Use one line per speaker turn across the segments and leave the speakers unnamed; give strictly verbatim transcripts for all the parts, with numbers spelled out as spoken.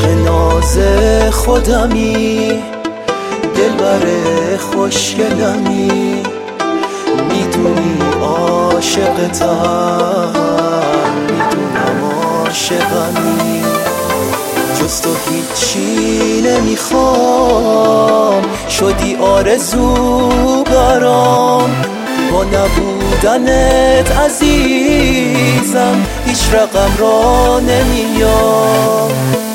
عشق ناز خودمی، دلبر خوشگلمی، میدونی عاشقتم، میدونم عاشقمی. جز تو هیچی نمیخوام، شدی آرزو برام. با نبودنت عزیزم هیچ رقم را نمیام.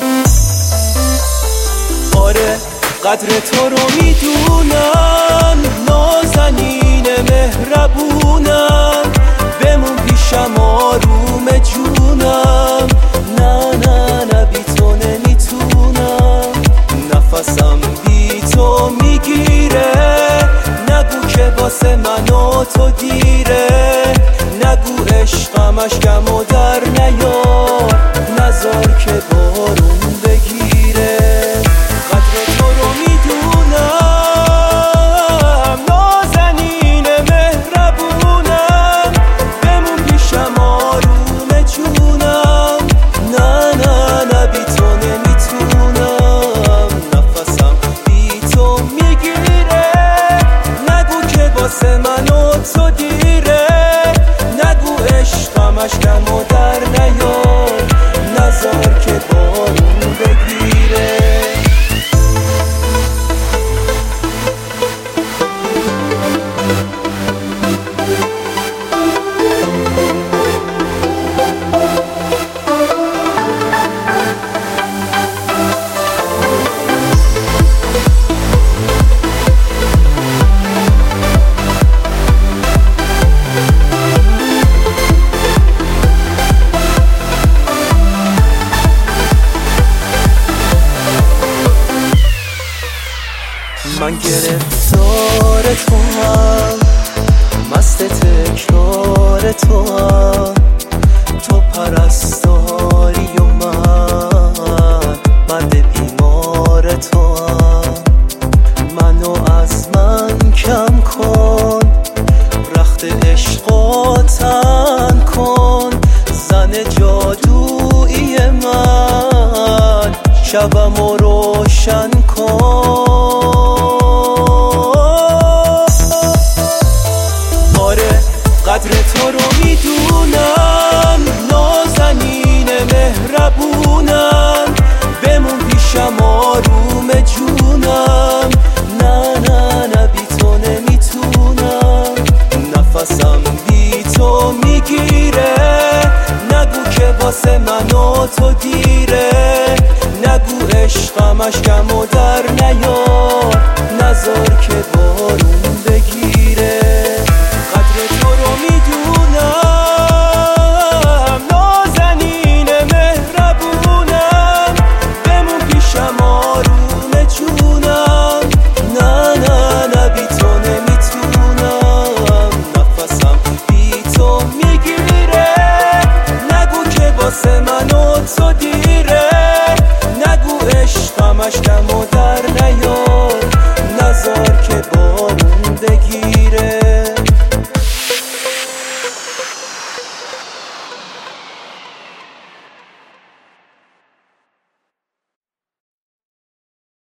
آره قدر تو رو میدونم، نازنین مهربونم، بمون پیشم آروم جونم. نه نه نه بی تو نمیتونم، نفسم بی تو میگیره. نگو که واسه من و تو دیره، نگو عشقم اشکم و در نیار، نذار که بارون بگیره. قدر تو رو میدونم، نازنین مهربونم، بمون پیشم آروم جونم. نه نه نه بی تو نمیتونم، نفسم بی تو میگیره. نگو که واسه من و تو دیره، نگو عشقم اشکم و در نیار، نذار که بارون بگیره. من گرفتار تو هم، مست تکرار تو هم، تو پرستاری و من مرد بیمار تو هم. منو از من کم کن، رخت عشقا تن کن، زن جادویی من شبمو روشن کن. قدر تو رو میدونم، نازنین مهربونم، بمون پیشم آروم جونم. نه نه نه بی تو نمیتونم، نفسم بی تو میگیره. نگو که واسه من و تو دیره، نگو عشقم اشکم و در نیار، نذار که بارون بگیره. قدر تو رو میدونم، نازنین مهربونم، بمون پیشم آروم جونم. نه نه نه بی تو نمیتونم، نفسم بی تو میگیره. نگو که واسه من و تو دیره، نگو عشقم اشکم و در نیار، نذار که بارون بگیره.